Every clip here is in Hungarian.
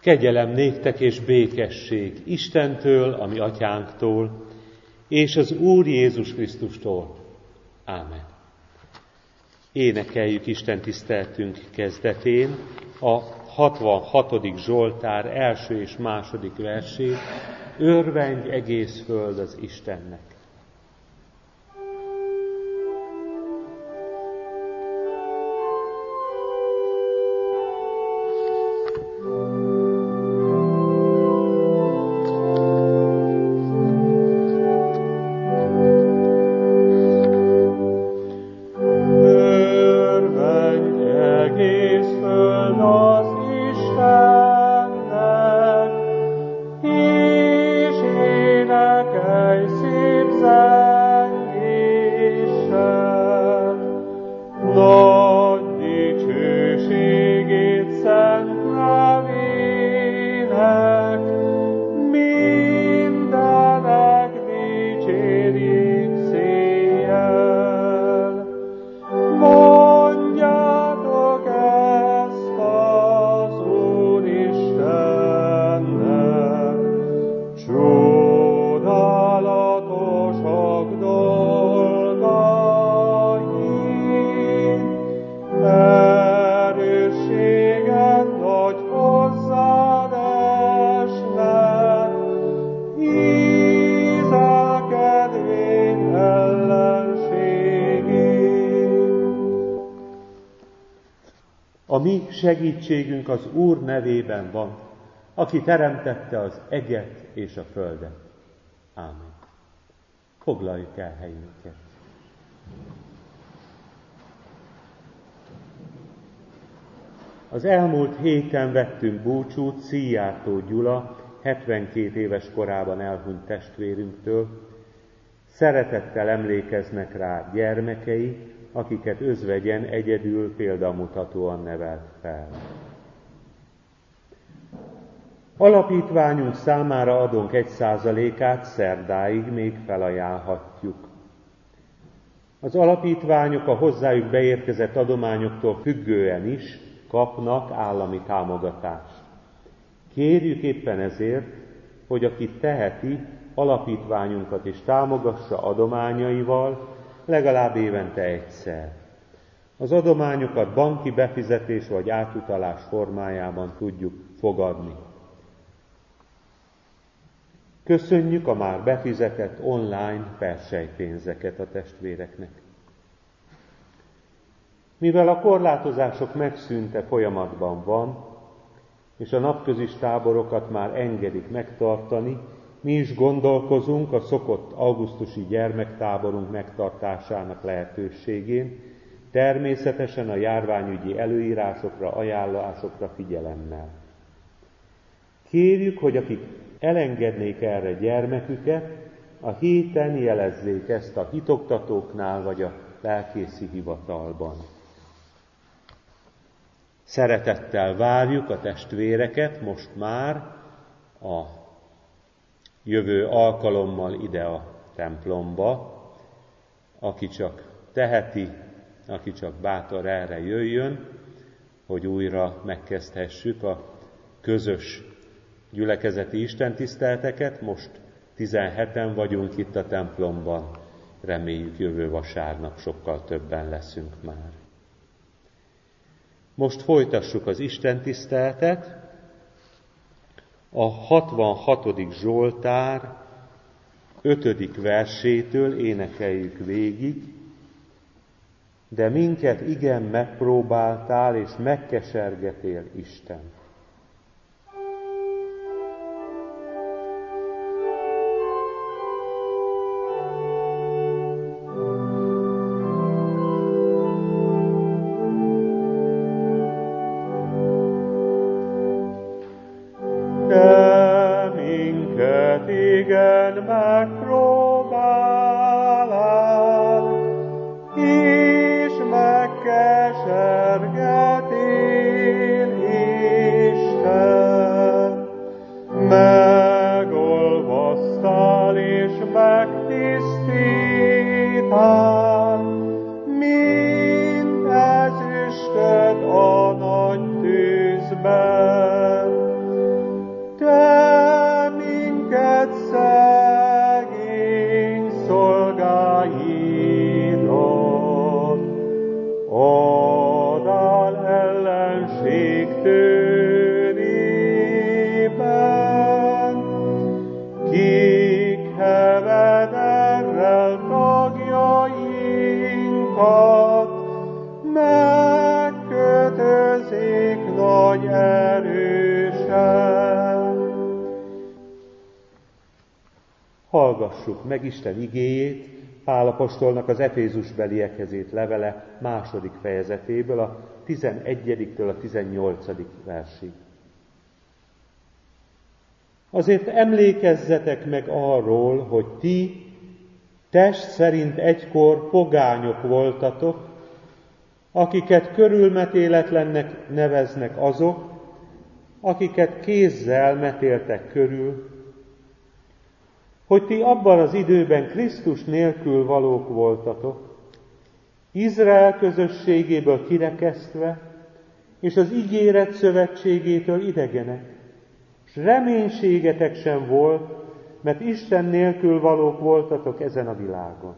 Kegyelem néktek és békesség Istentől, a mi atyánktól, és az Úr Jézus Krisztustól. Ámen. Énekeljük Isten tiszteltünk kezdetén a 66. Zsoltár első és második versét. Örvendj egész föld az Istennek. A mi segítségünk az Úr nevében van, aki teremtette az eget és a földet. Ámen. Foglaljuk el helyünket. Az elmúlt héten vettünk búcsút Szijjártó Gyula, 72 éves korában elhunyt testvérünktől. Szeretettel emlékeznek rá gyermekei, akiket özvegyen egyedül példamutatóan nevelt fel. Alapítványunk számára adónk 1%-át szerdáig még felajánlhatjuk. Az alapítványok a hozzájuk beérkezett adományoktól függően is kapnak állami támogatást. Kérjük éppen ezért, hogy aki teheti, alapítványunkat is támogassa adományaival, legalább évente egyszer. Az adományokat banki befizetés vagy átutalás formájában tudjuk fogadni. Köszönjük a már befizetett online persejpénzeket a testvéreknek. Mivel a korlátozások megszűnte folyamatban van, és a napközis táborokat már engedik megtartani, mi is gondolkozunk a szokott augusztusi gyermektáborunk megtartásának lehetőségén, természetesen a járványügyi előírásokra, ajánlásokra figyelemmel. Kérjük, hogy akik elengednék erre gyermeküket, a héten jelezzék ezt a hitoktatóknál vagy a lelkészi hivatalban. Szeretettel várjuk a testvéreket most már a jövő alkalommal ide a templomba. Aki csak teheti, aki csak bátor erre jöjjön, hogy újra megkezdhessük a közös gyülekezeti istentiszteleteket. Most 17-en vagyunk itt a templomban, reméljük jövő vasárnap sokkal többen leszünk már. Most folytassuk az istentiszteletet. A 66. Zsoltár 5. versétől énekeljük végig. De minket igen megpróbáltál, és megkesergetél, Isten. És megkesergetél, megkötözik nagy erősen. Hallgassuk meg Isten igéjét, Pál apostolnak az Efézusbeliekhez írt levele 2. fejezetéből, a 11-től a 18. versig. Azért emlékezzetek meg arról, hogy ti test szerint egykor pogányok voltatok, akiket körülmetéletlennek neveznek azok, akiket kézzel metéltek körül, hogy ti abban az időben Krisztus nélkül valók voltatok, Izrael közösségéből kirekesztve, és az ígéret szövetségétől idegenek, és reménységetek sem volt, mert Isten nélkül valók voltatok ezen a világon.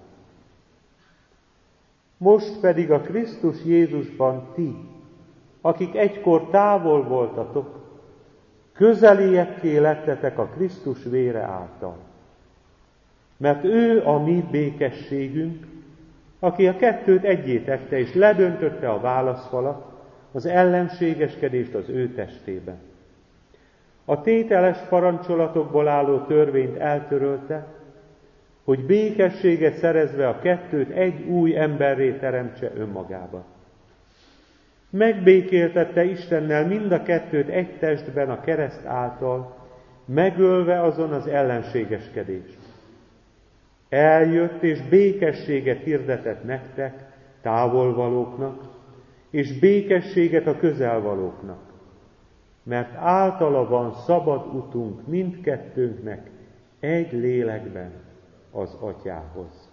Most pedig a Krisztus Jézusban ti, akik egykor távol voltatok, közeliekké lettetek a Krisztus vére által. Mert ő a mi békességünk, aki a kettőt egyé tette, és ledöntötte a válaszfalat, az ellenségeskedést az ő testében. A tételes parancsolatokból álló törvényt eltörölte, hogy békességet szerezve a kettőt egy új emberré teremtse önmagában. Megbékéltette Istennel mind a kettőt egy testben a kereszt által, megölve azon az ellenségeskedést. Eljött és békességet hirdetett nektek, távolvalóknak, és békességet a közelvalóknak, mert általa van szabad utunk mindkettőnknek egy lélekben az Atyához.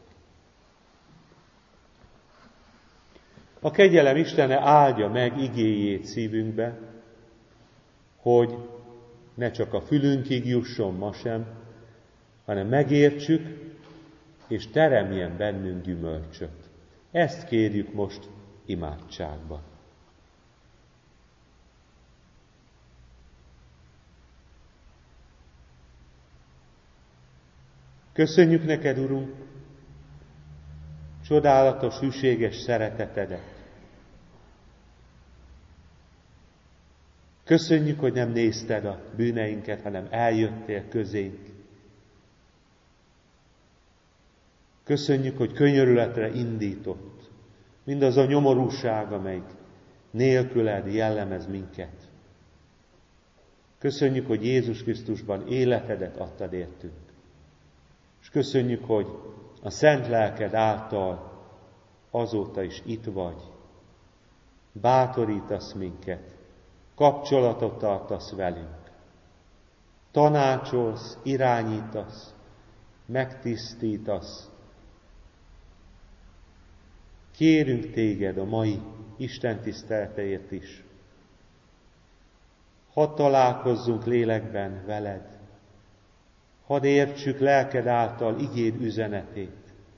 A kegyelem Istene áldja meg igéjét szívünkbe, hogy ne csak a fülünkig jusson ma sem, hanem megértsük, és teremjen bennünk gyümölcsöt. Ezt kérjük most imádságban. Köszönjük neked, Urunk, csodálatos, hűséges szeretetedet. Köszönjük, hogy nem nézted a bűneinket, hanem eljöttél közénk. Köszönjük, hogy könyörületre indított mindaz a nyomorúság, amelyik nélküled jellemez minket. Köszönjük, hogy Jézus Krisztusban életedet adtad értünk. És köszönjük, hogy a Szent Lelked által azóta is itt vagy. Bátorítasz minket, kapcsolatot tartasz velünk. Tanácsolsz, irányítasz, megtisztítasz. Kérünk téged a mai Isten tiszteleteért is. Hadd találkozzunk lélekben veled. Hadd értsük lelked által igéd üzenetét.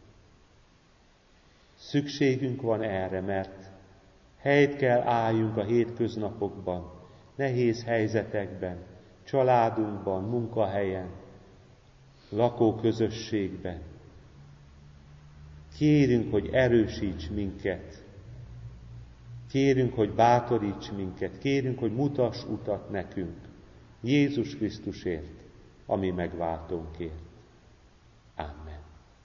Szükségünk van erre, mert helyt kell álljunk a hétköznapokban, nehéz helyzetekben, családunkban, munkahelyen, lakóközösségben. Kérünk, hogy erősíts minket. Kérünk, hogy bátoríts minket. Kérünk, hogy mutass utat nekünk. Jézus Krisztusért, a mi megváltónkért. Amen.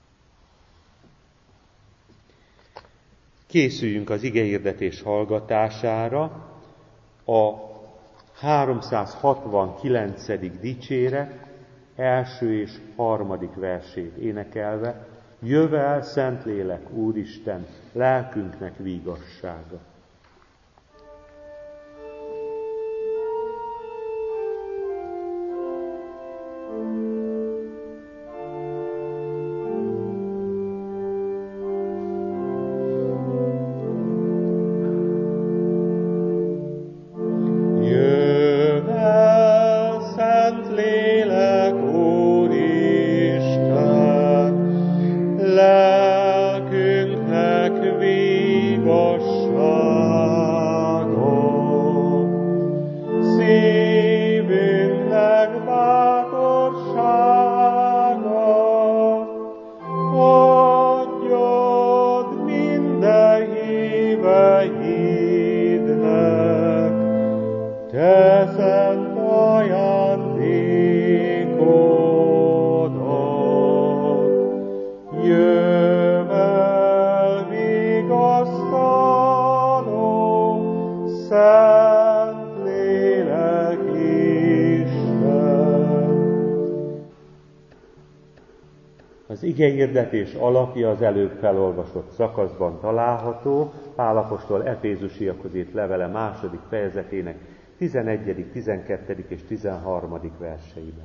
Készüljünk az igehirdetés hallgatására. A 369. dicséret első és harmadik versét énekelve: Jövel, Szentlélek, Úristen, lelkünknek vígassága. Lelkünknek vígassága. szíve hídnek, te szent ajándékodat. Jövel vigasztaló, Szent Lélek Isten. Az igehirdetés alapja az előbb felolvasott szakaszban található, Pál apostol Efézusiakhoz írt levele 2. fejezetének 11., 12. és 13. verseiben.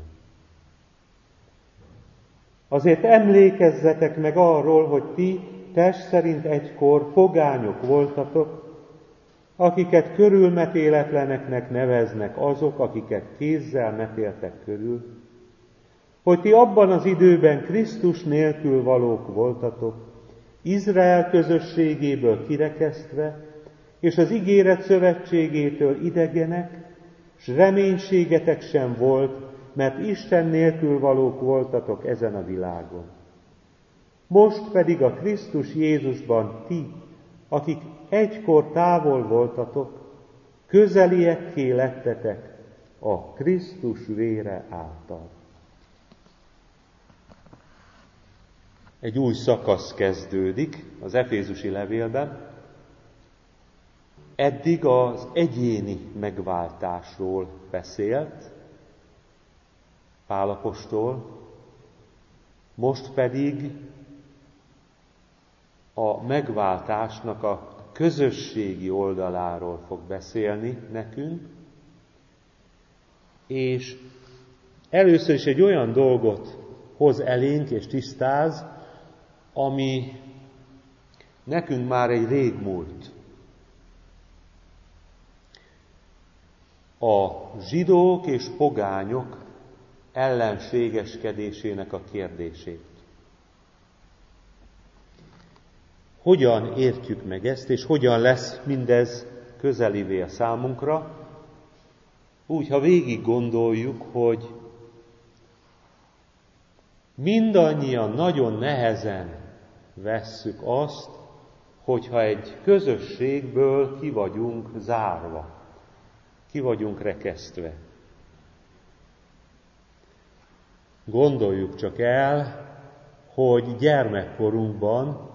Azért emlékezzetek meg arról, hogy ti test szerint egykor pogányok voltatok, akiket körülmetéletleneknek neveznek azok, akiket kézzel metéltek körül, hogy ti abban az időben Krisztus nélkül valók voltatok, Izrael közösségéből kirekesztve, és az ígéret szövetségétől idegenek, s reménységetek sem volt, mert Isten nélkül valók voltatok ezen a világon. Most pedig a Krisztus Jézusban ti, akik egykor távol voltatok, közeliekké lettetek a Krisztus vére által. Egy új szakasz kezdődik az efézusi levélben. Eddig az egyéni megváltásról beszélt Pál apostol, most pedig a megváltásnak a közösségi oldaláról fog beszélni nekünk, és először is egy olyan dolgot hoz elénk és tisztáz, ami nekünk már egy régmúlt. A zsidók és pogányok ellenségeskedésének a kérdését. Hogyan értjük meg ezt, és hogyan lesz mindez közelivé a számunkra? Úgy, ha végig gondoljuk, hogy mindannyian nagyon nehezen vesszük azt, hogyha egy közösségből ki vagyunk zárva, ki vagyunk rekesztve. Gondoljuk csak el, hogy gyermekkorunkban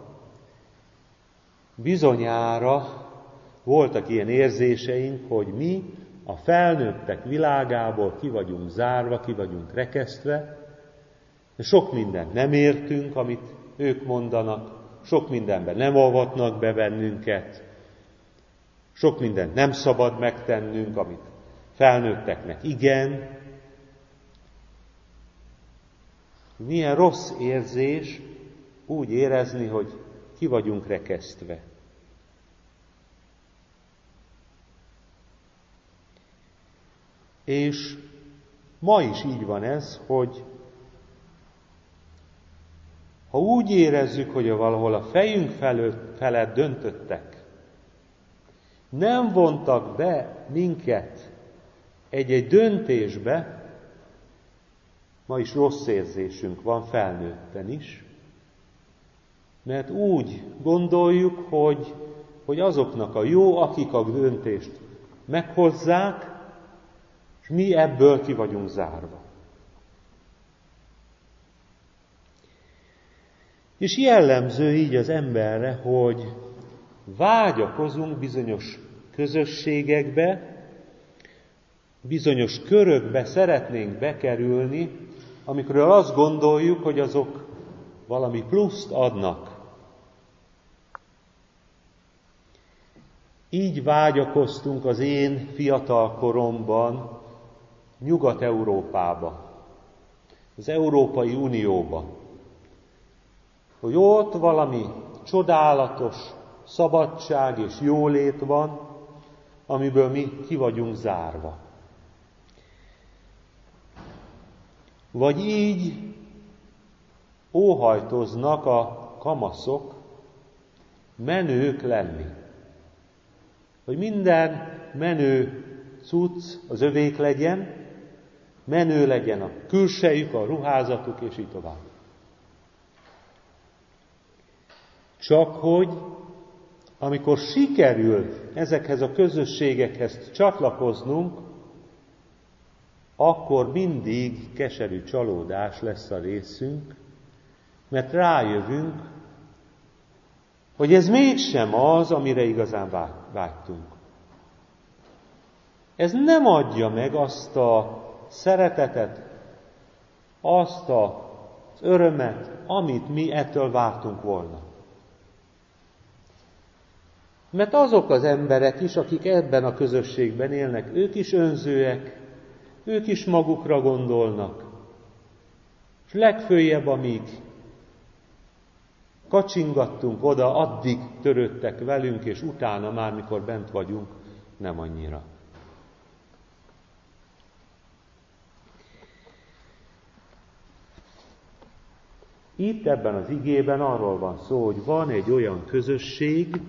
bizonyára voltak ilyen érzéseink, hogy mi a felnőttek világából ki vagyunk zárva, ki vagyunk rekesztve, de sok mindent nem értünk, amit ők mondanak, sok mindenben nem avatnak be bennünket, sok mindent nem szabad megtennünk, amit felnőtteknek igen. Milyen rossz érzés úgy érezni, hogy ki vagyunk rekesztve. És ma is így van ez, hogy ha úgy érezzük, hogy valahol a fejünk felett döntöttek, nem vontak be minket egy-egy döntésbe, ma is rossz érzésünk van felnőtten is, mert úgy gondoljuk, hogy azoknak a jó, akik a döntést meghozzák, és mi ebből ki vagyunk zárva. És jellemző így az emberre, hogy vágyakozunk bizonyos közösségekbe, bizonyos körökbe szeretnénk bekerülni, amikről azt gondoljuk, hogy azok valami pluszt adnak. Így vágyakoztunk az én fiatal koromban Nyugat-Európába, az Európai Unióba, hogy ott valami csodálatos szabadság és jólét van, amiből mi ki vagyunk zárva. Vagy így óhajtoznak a kamaszok menők lenni. Hogy minden menő cucc az övék legyen, menő legyen a külsejük, a ruházatuk, és így tovább. Csak hogy amikor sikerül ezekhez a közösségekhez csatlakoznunk, akkor mindig keserű csalódás lesz a részünk, mert rájövünk, hogy ez mégsem az, amire igazán vágytunk. Ez nem adja meg azt a szeretetet, azt az örömet, amit mi ettől vártunk volna. Mert azok az emberek is, akik ebben a közösségben élnek, ők is önzőek, ők is magukra gondolnak. És legföljebb, amíg kacsingattunk oda, addig törődtek velünk, és utána már, mikor bent vagyunk, nem annyira. Itt ebben az igében arról van szó, hogy van egy olyan közösség,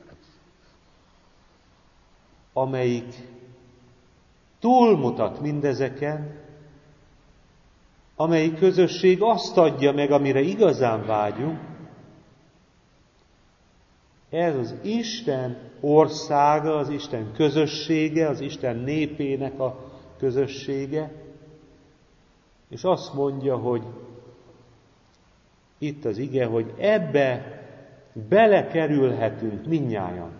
amelyik túlmutat mindezeken, amelyik közösség azt adja meg, amire igazán vágyunk. Ez az Isten országa, az Isten közössége, az Isten népének a közössége, és azt mondja, hogy itt az ige, hogy ebbe belekerülhetünk mindnyájan.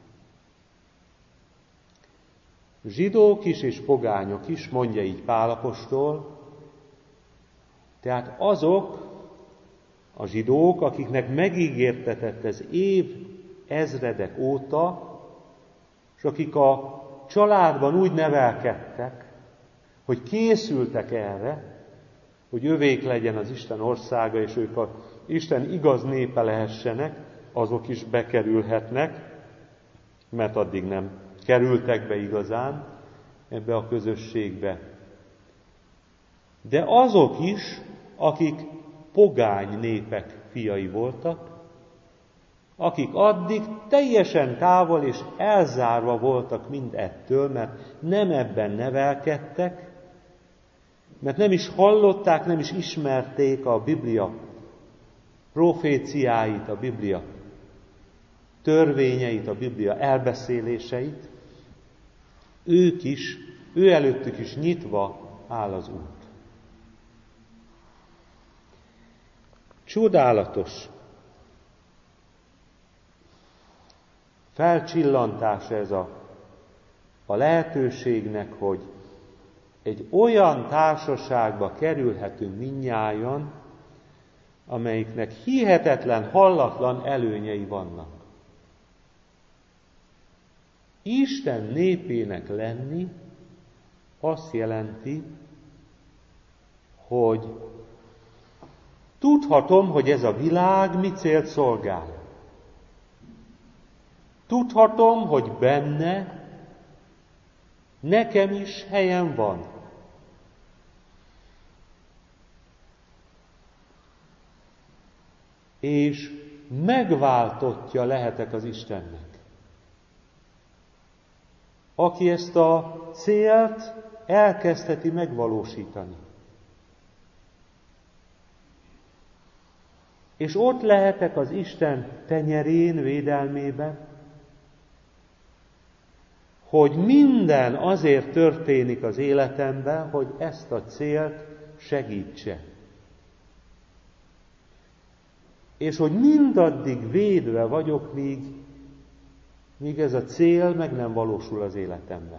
Zsidók is és pogányok is, mondja így Pál apostol, tehát azok a zsidók, akiknek megígértetett ez év ezredek óta, és akik a családban úgy nevelkedtek, hogy készültek erre, hogy övék legyen az Isten országa, és ők az Isten igaz népe lehessenek, azok is bekerülhetnek, mert addig nem kerültek be igazán ebbe a közösségbe. De azok is, akik pogány népek fiai voltak, akik addig teljesen távol és elzárva voltak mind ettől, mert nem ebben nevelkedtek, mert nem is hallották, nem is ismerték a Biblia proféciáit, a Biblia törvényeit, a Biblia elbeszéléseit, ő előttük is nyitva áll az út. Csodálatos felcsillantás ez a lehetőségnek, hogy egy olyan társaságba kerülhetünk mindnyájan, amelyiknek hihetetlen, hallatlan előnyei vannak. Isten népének lenni azt jelenti, hogy tudhatom, hogy ez a világ mi célt szolgál. Tudhatom, hogy benne nekem is helyem van. És megváltottja lehetek az Istennek, aki ezt a célt elkezdheti megvalósítani. És ott lehetek az Isten tenyerén, védelmében, hogy minden azért történik az életemben, hogy ezt a célt segítse. És hogy mindaddig védve vagyok, míg ez a cél meg nem valósul az életemben.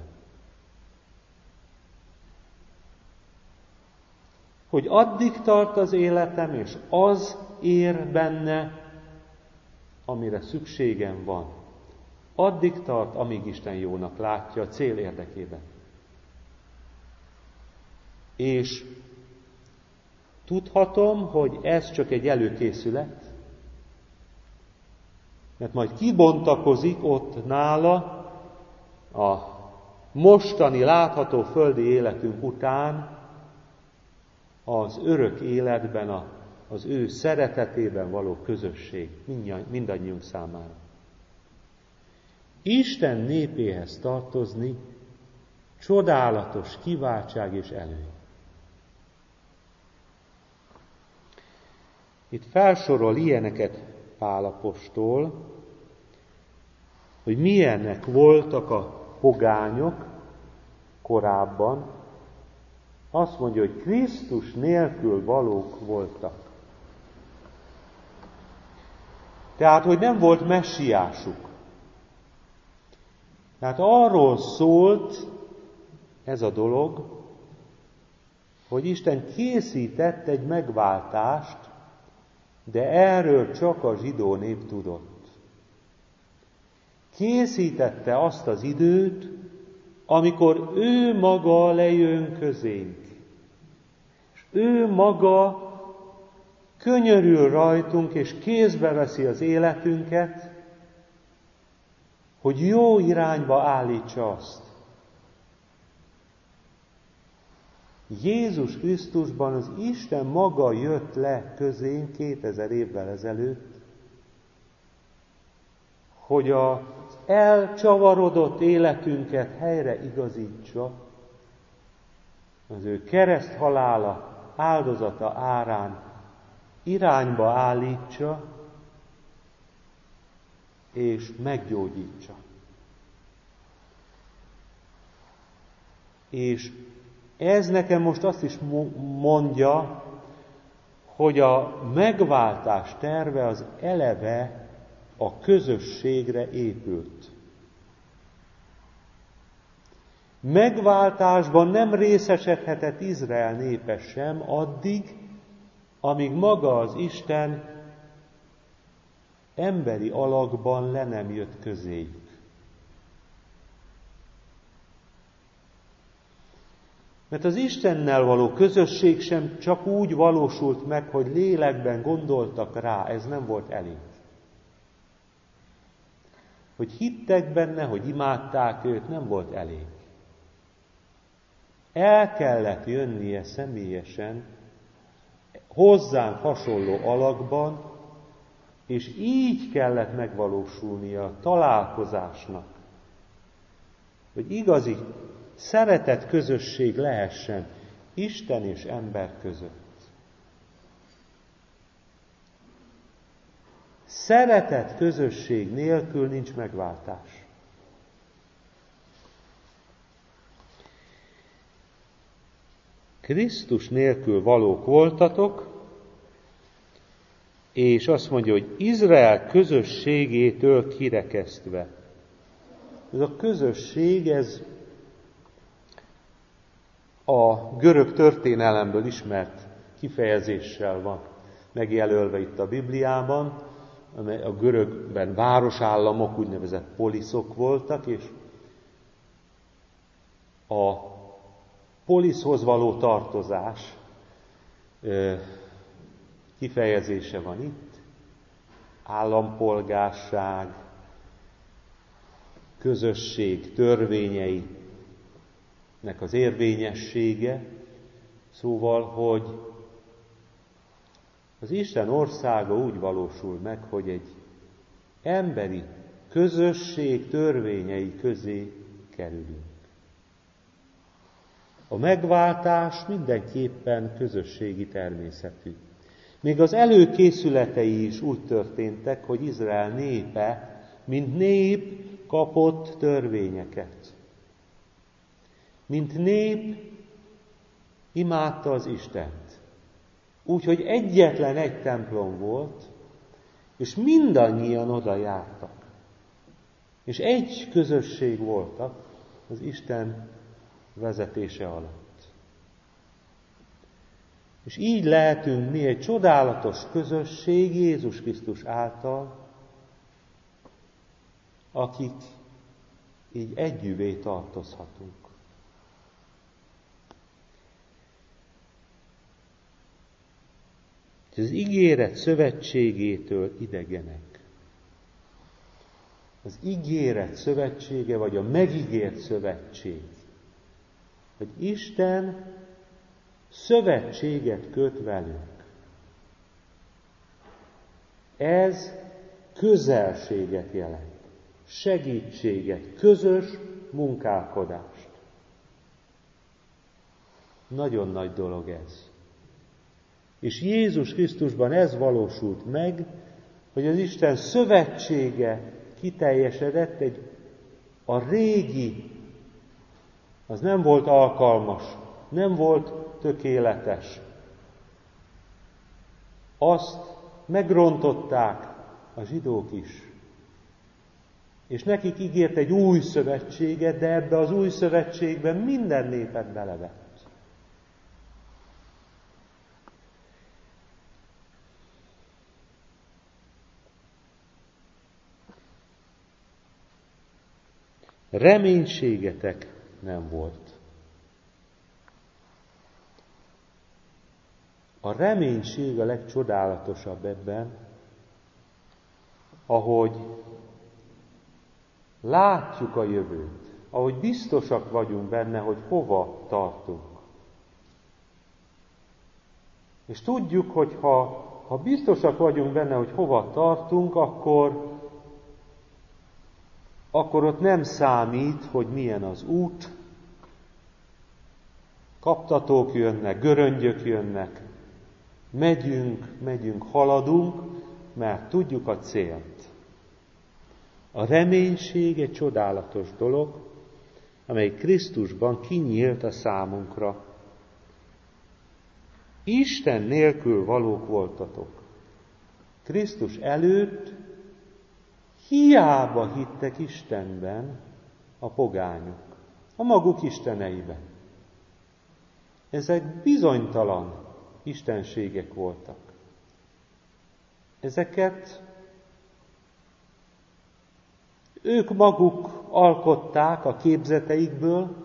Hogy addig tart az életem, és az ér benne, amire szükségem van. Addig tart, amíg Isten jónak látja a cél érdekében. És tudhatom, hogy ez csak egy előkészület, mert majd kibontakozik ott nála a mostani látható földi életünk után az örök életben, az ő szeretetében való közösség mindannyiunk számára. Isten népéhez tartozni csodálatos kiváltság és előny. Itt felsorol ilyeneket Pál apostol, hogy milyenek voltak a pogányok korábban, azt mondja, hogy Krisztus nélkül valók voltak. Tehát, hogy nem volt messiásuk. Tehát arról szólt ez a dolog, hogy Isten készített egy megváltást, de erről csak a zsidó nép tudott. Készítette azt az időt, amikor ő maga lejön közénk. És ő maga könyörül rajtunk, és kézbe veszi az életünket, hogy jó irányba állítsa azt. Jézus Krisztusban az Isten maga jött le közénk 2000 évvel ezelőtt, hogy az elcsavarodott életünket helyre igazítsa, az ő kereszthalála áldozata árán irányba állítsa, és meggyógyítsa. És ez nekem most azt is mondja, hogy a megváltás terve az eleve a közösségre épült. Megváltásban nem részesedhetett Izrael népe sem addig, amíg maga az Isten emberi alakban le nem jött közéjük. Mert az Istennel való közösség sem csak úgy valósult meg, hogy lélekben gondoltak rá, ez nem volt elég. Hogy hittek benne, hogy imádták őt, nem volt elég. El kellett jönnie személyesen, hozzánk hasonló alakban, és így kellett megvalósulnia a találkozásnak, hogy igazi szeretett közösség lehessen Isten és ember között. Szeretett közösség nélkül nincs megváltás. Krisztus nélkül valók voltatok, és azt mondja, hogy Izrael közösségétől kirekesztve. Ez a közösség, ez a görög történelemből ismert kifejezéssel van megjelölve itt a Bibliában, amely a görögben városállamok, úgynevezett poliszok voltak, és a poliszhoz való tartozás kifejezése van itt, állampolgárság, közösség törvényeinek az érvényessége, szóval, hogy az Isten országa úgy valósul meg, hogy egy emberi közösség törvényei közé kerülünk. A megváltás mindenképpen közösségi természetű. Még az előkészületei is úgy történtek, hogy Izrael népe, mint nép kapott törvényeket. Mint nép imádta az Istent. Úgyhogy egyetlen egy templom volt, és mindannyian oda jártak. És egy közösség voltak az Isten vezetése alatt. És így lehetünk mi egy csodálatos közösség Jézus Krisztus által, akik így együvé tartozhatunk. Az ígéret szövetségétől idegenek. Az ígéret szövetsége, vagy a megígért szövetség, hogy Isten szövetséget köt velünk. Ez közelséget jelent, segítséget, közös munkálkodást. Nagyon nagy dolog ez. És Jézus Krisztusban ez valósult meg, hogy az Isten szövetsége kiteljesedett, a régi, az nem volt alkalmas, nem volt tökéletes. Azt megrontották a zsidók is. És nekik ígért egy új szövetséget, de ebbe az új szövetségben minden népet belevett. Reménységetek nem volt. A reménység a legcsodálatosabb ebben, ahogy látjuk a jövőt, ahogy biztosak vagyunk benne, hogy hova tartunk. És tudjuk, hogy ha biztosak vagyunk benne, hogy hova tartunk, akkor ott nem számít, hogy milyen az út, kaptatók jönnek, göröngyök jönnek, megyünk, haladunk, mert tudjuk a célt. A reménység egy csodálatos dolog, amely Krisztusban kinyílt a számunkra. Isten nélkül valók voltatok. Krisztus előtt hiába hittek Istenben a pogányok, a maguk isteneiben. Ezek bizonytalan istenségek voltak. Ezeket ők maguk alkották a képzeteikből,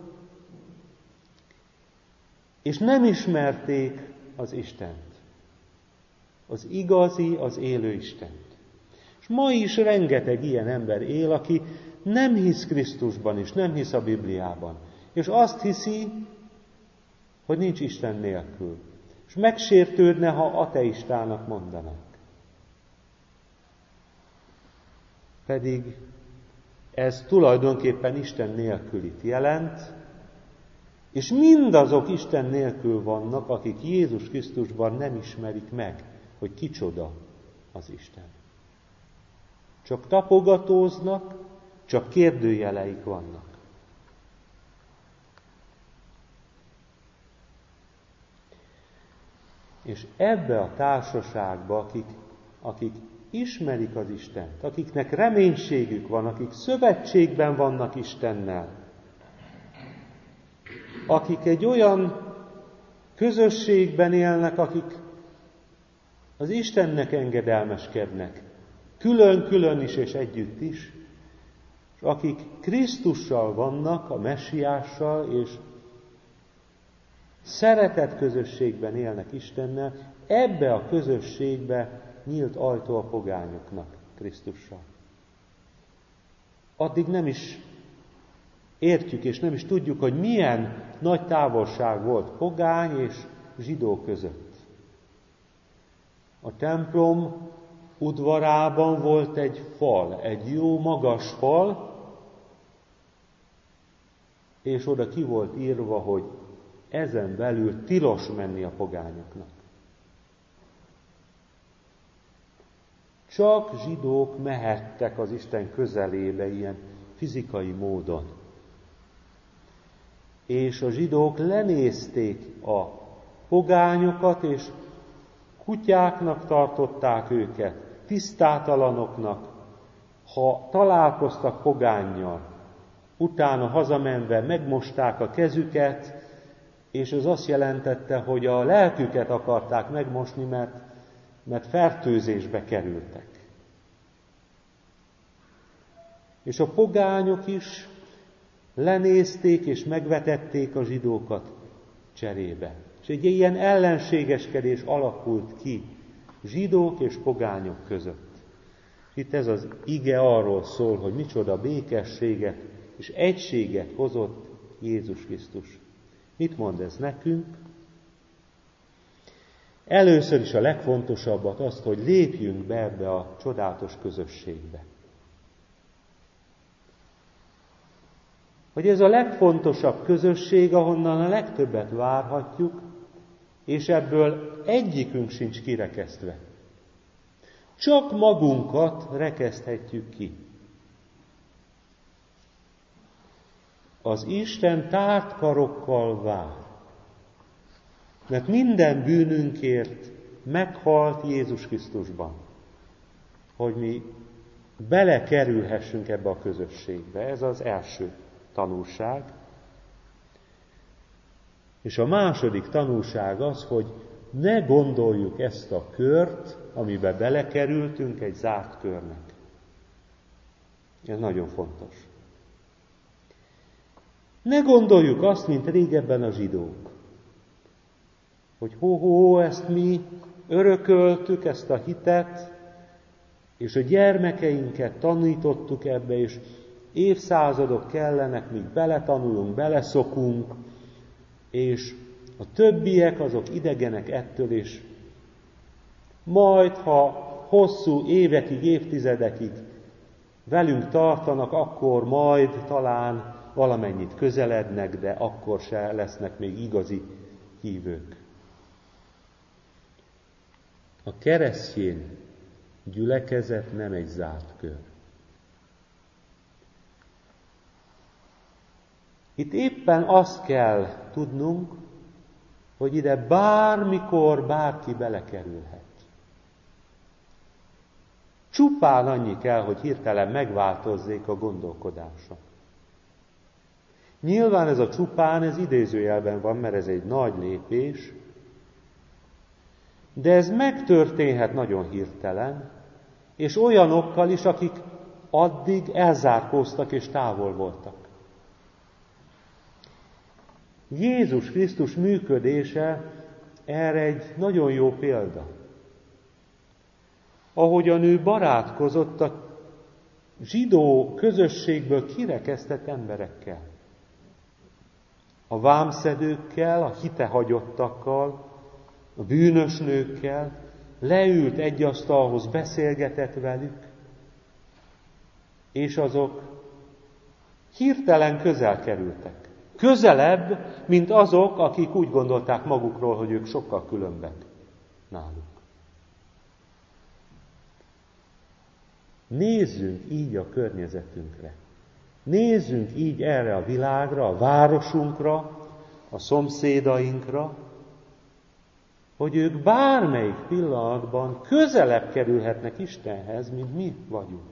és nem ismerték az Istent, az igazi, az élő Istent. És ma is rengeteg ilyen ember él, aki nem hisz Krisztusban és nem hisz a Bibliában, és azt hiszi, hogy nincs Isten nélkül, és megsértődne, ha ateistának mondanak. Pedig ez tulajdonképpen Isten nélkülit jelent, és mindazok Isten nélkül vannak, akik Jézus Krisztusban nem ismerik meg, hogy kicsoda az Isten. Csak tapogatóznak, csak kérdőjeleik vannak. És ebbe a társaságba, akik ismerik az Istent, akiknek reménységük van, akik szövetségben vannak Istennel, akik egy olyan közösségben élnek, akik az Istennek engedelmeskednek, külön-külön is és együtt is, és akik Krisztussal vannak, a Messiással, és szeretett közösségben élnek Istennel, ebbe a közösségbe nyílt ajtó a pogányoknak Krisztussal. Addig nem is értjük, és nem is tudjuk, hogy milyen nagy távolság volt pogány és zsidó között. A templom udvarában volt egy fal, egy jó magas fal, és oda ki volt írva, hogy ezen belül tilos menni a pogányoknak. Csak zsidók mehettek az Isten közelébe ilyen fizikai módon. És a zsidók lenézték a pogányokat, és kutyáknak tartották őket, tisztátalanoknak, ha találkoztak pogánnyal. Utána hazamenve megmosták a kezüket, és ez azt jelentette, hogy a lelküket akarták megmosni, mert fertőzésbe kerültek. És a pogányok is lenézték és megvetették a zsidókat cserébe. És egy ilyen ellenségeskedés alakult ki zsidók és pogányok között. Itt ez az ige arról szól, hogy micsoda békességet és egységet hozott Jézus Krisztus. Mit mond ez nekünk? Először is a legfontosabbat azt, hogy lépjünk be ebbe a csodálatos közösségbe. Hogy ez a legfontosabb közösség, ahonnan a legtöbbet várhatjuk, és ebből egyikünk sincs kirekesztve. Csak magunkat rekeszthetjük ki. az Isten tárt karokkal vár. Mert minden bűnünkért meghalt Jézus Krisztusban, hogy mi belekerülhessünk ebbe a közösségbe. Ez az első tanulság. És a második tanulság az, hogy ne gondoljuk ezt a kört, amiben belekerültünk, egy zárt körnek. Ez nagyon fontos. Ne gondoljuk azt, mint régebben a zsidók, hogy ezt mi örököltük, ezt a hitet, és a gyermekeinket tanítottuk ebbe, és évszázadok kellenek, míg beletanulunk, beleszokunk, és a többiek azok idegenek ettől, és majd, ha hosszú évekig, évtizedekig velünk tartanak, akkor majd talán valamennyit közelednek, de akkor se lesznek még igazi hívők. A keresztény gyülekezet nem egy zárt kör. Itt éppen azt kell tudnunk, hogy ide bármikor bárki belekerülhet. Csupán annyi kell, hogy hirtelen megváltozzék a gondolkodása. Nyilván ez a csupán, ez idézőjelben van, mert ez egy nagy lépés, de ez megtörténhet nagyon hirtelen, és olyanokkal is, akik addig elzárkóztak és távol voltak. Jézus Krisztus működése erre egy nagyon jó példa. Ahogyan ő barátkozott a zsidó közösségből kirekesztett emberekkel. A vámszedőkkel, a hitehagyottakkal, a bűnös nőkkel, leült egy asztalhoz, beszélgetett velük, és azok hirtelen közel kerültek. Közelebb, mint azok, akik úgy gondolták magukról, hogy ők sokkal különbek náluk. Nézzünk így a környezetünkre. Nézzünk így erre a világra, a városunkra, a szomszédainkra, hogy ők bármelyik pillanatban közelebb kerülhetnek Istenhez, mint mi vagyunk.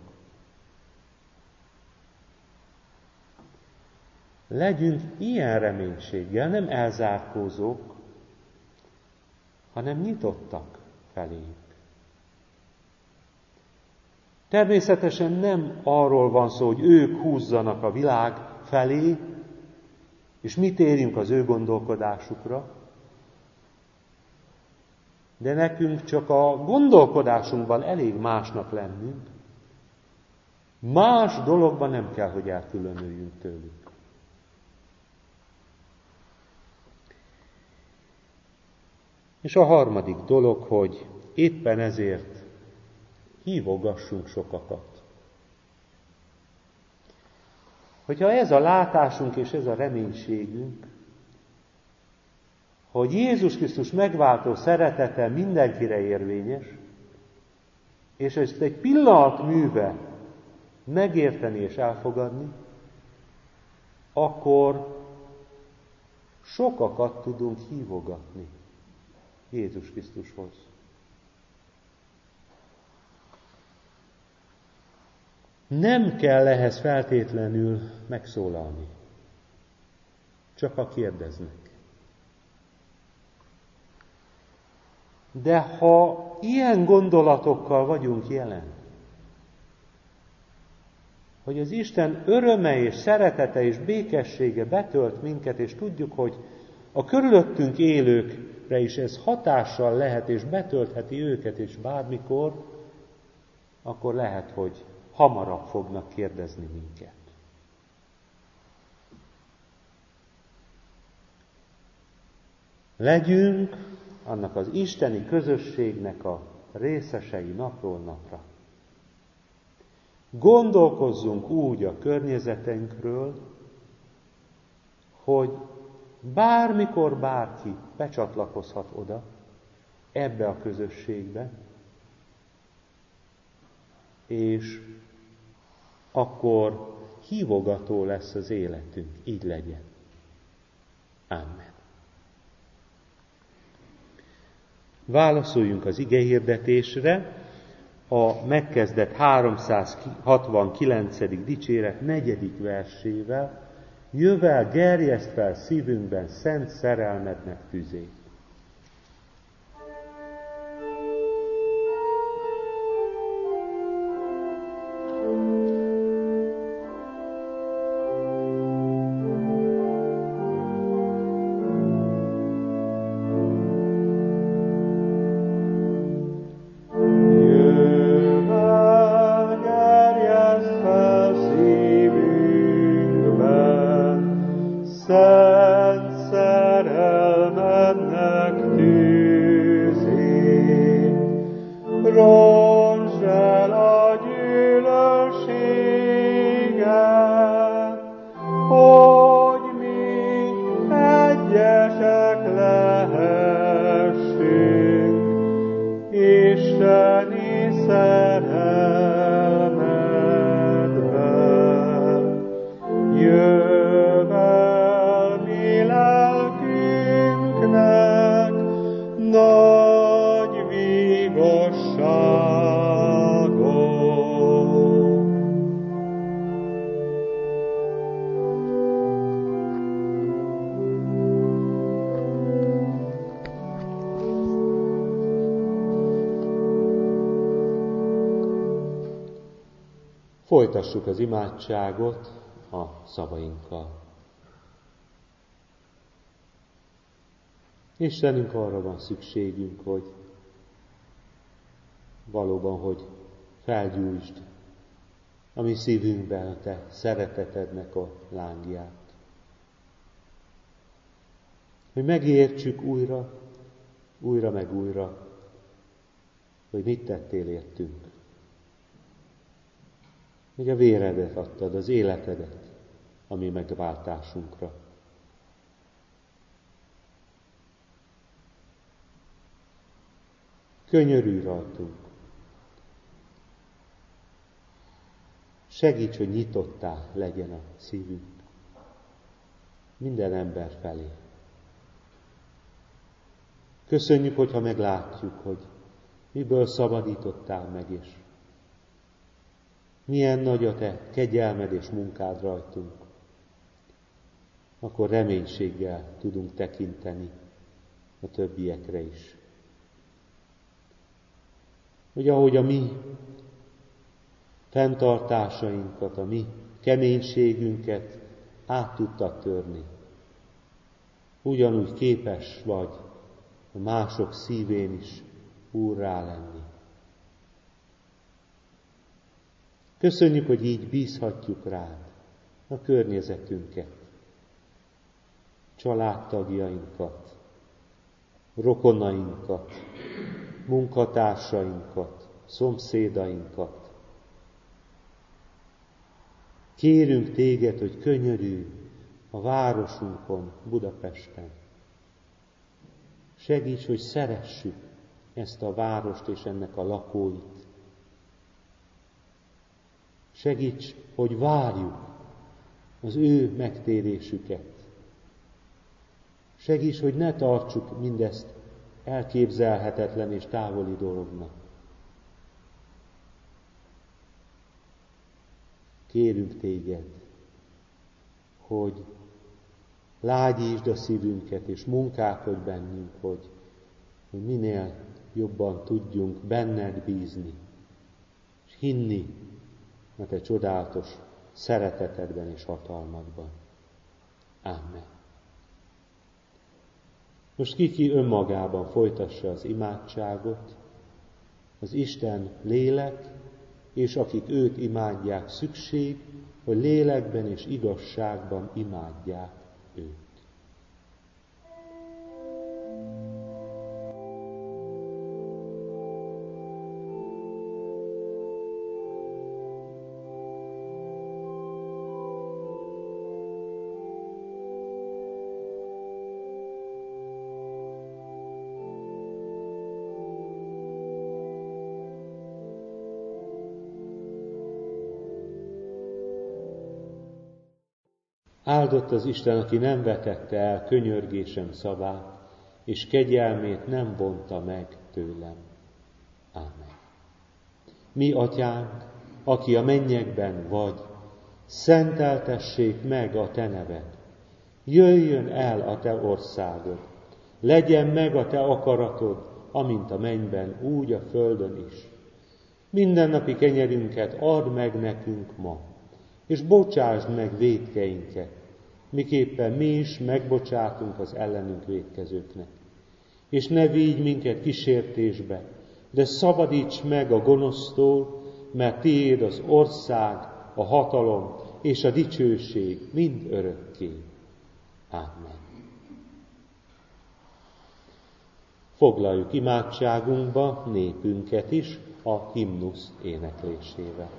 Legyünk ilyen reménységgel, nem elzárkózók, hanem nyitottak feléjük. Természetesen nem arról van szó, hogy ők húzzanak a világ felé, és mi térjünk az ő gondolkodásukra, de nekünk csak a gondolkodásunkban elég másnak lennünk, más dologban nem kell, hogy elkülönüljünk tőlük. És a harmadik dolog, hogy éppen ezért hívogassunk sokakat. Hogyha ez a látásunk és ez a reménységünk, hogy Jézus Krisztus megváltó szeretete mindenkire érvényes, és ezt egy pillanat műve megérteni és elfogadni, akkor sokakat tudunk hívogatni Jézus Krisztushoz. Nem kell ehhez feltétlenül megszólalni, csak ha kérdeznek. De ha ilyen gondolatokkal vagyunk jelen, hogy az Isten öröme és szeretete és békessége betölt minket, és tudjuk, hogy a körülöttünk élőkre is ez hatással lehet, és betöltheti őket, és bármikor, akkor lehet, hogy hamarabb fognak kérdezni minket. Legyünk annak az isteni közösségnek a részesei napról napra. Gondolkozzunk úgy a környezetünkről, hogy bármikor bárki becsatlakozhat oda, ebbe a közösségbe, és akkor hívogató lesz az életünk. Így legyen. Amen. Válaszoljunk az igehirdetésre a megkezdett 369. dicséret 4. versével. Jövel, gerjeszt fel szívünkben szent szerelmednek tüzét. Folytassuk az imádságot a szavainkkal. Istenünk, arra van szükségünk, hogy valóban, hogy felgyújtsd a mi szívünkben a te szeretetednek a lángját. Hogy megértsük újra meg újra, hogy mit tettél értünk. Hogy a véredet adtad, az életedet a mi megváltásunkra. Könyörülj rajtunk. Segíts, hogy nyitottá legyen a szívünk minden ember felé. Köszönjük, hogyha meglátjuk, hogy miből szabadítottál meg, és milyen nagy a te kegyelmed és munkád rajtunk. Akkor reménységgel tudunk tekinteni a többiekre is. Hogy ahogy a mi fenntartásainkat, a mi keménységünket át tudtad törni, ugyanúgy képes vagy a mások szívén is úrrá lenni. Köszönjük, hogy így bízhatjuk rád a környezetünket, családtagjainkat, rokonainkat, munkatársainkat, szomszédainkat. Kérünk téged, hogy könyörülj a városunkon, Budapesten. Segíts, hogy szeressük ezt a várost és ennek a lakóit. Segíts, hogy várjuk az ő megtérésüket. Segíts, hogy ne tartsuk mindezt elképzelhetetlen és távoli dolognak. Kérünk téged, hogy lágyítsd a szívünket, és munkálkodj bennünk, hogy minél jobban tudjunk benned bízni, és hinni a te csodálatos szeretetedben és hatalmadban. Amen. Most ki önmagában folytassa az imádságot, az Isten lélek, és akik őt imádják, szükség, hogy lélekben és igazságban imádják őt. Áldott az Isten, aki nem vetette el könyörgésem szavát, és kegyelmét nem vonta meg tőlem. Ámen. Mi, Atyánk, aki a mennyekben vagy, szenteltessék meg a te neved. Jöjjön el a te országod, legyen meg a te akaratod, amint a mennyben, úgy a földön is. Mindennapi kenyerünket add meg nekünk ma, és bocsásd meg vétkeinket, miképpen mi is megbocsátunk az ellenünk vétkezőknek. És ne vigy minket kísértésbe, de szabadíts meg a gonosztól, mert tiéd az ország, a hatalom és a dicsőség mind örökké. Ámen. Foglaljuk imádságunkba népünket is a himnusz éneklésével.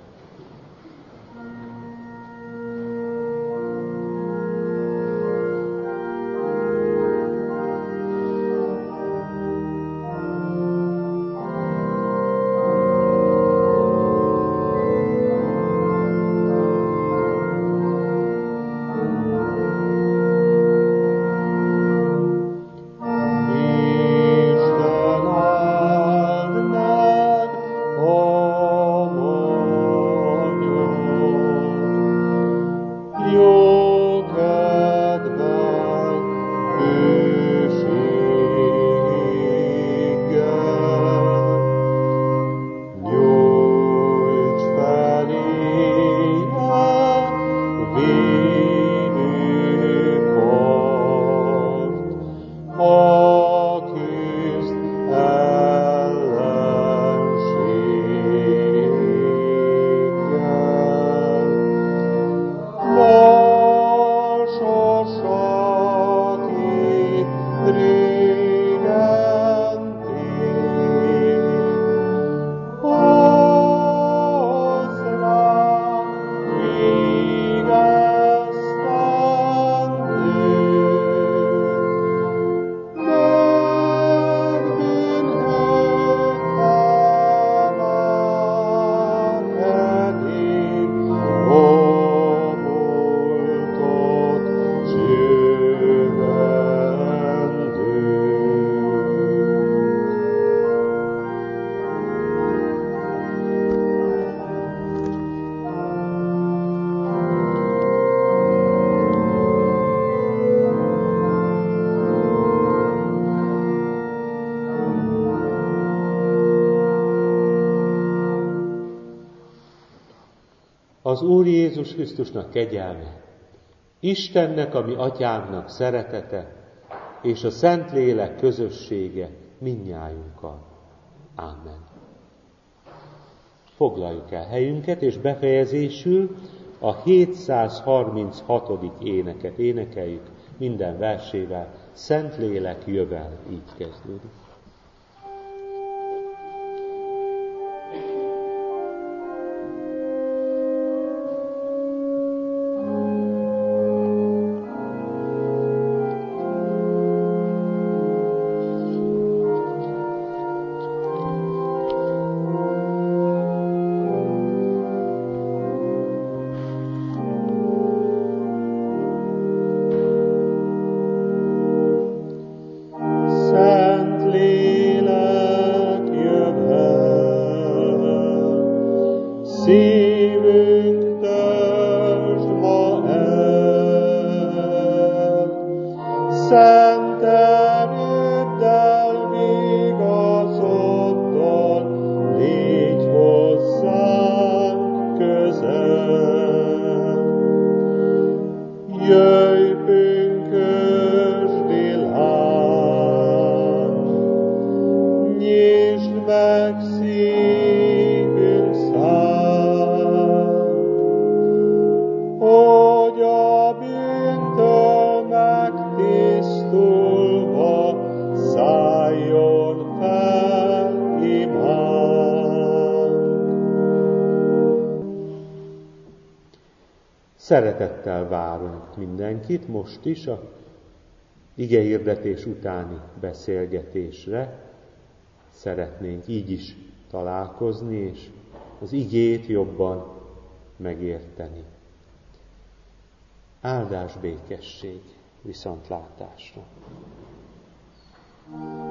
Az Úr Jézus Krisztusnak kegyelme, Istennek, a mi Atyánknak szeretete, és a Szentlélek közössége mindnyájunkkal. Ámen. Foglaljuk el helyünket, és befejezésül a 736. éneket énekeljük minden versével. Szentlélek jövel, így kezdődik. Szeretettel várunk mindenkit most is a igehirdetés utáni beszélgetésre. Szeretnénk így is találkozni, és az igét jobban megérteni. Áldás békesség, viszontlátásra.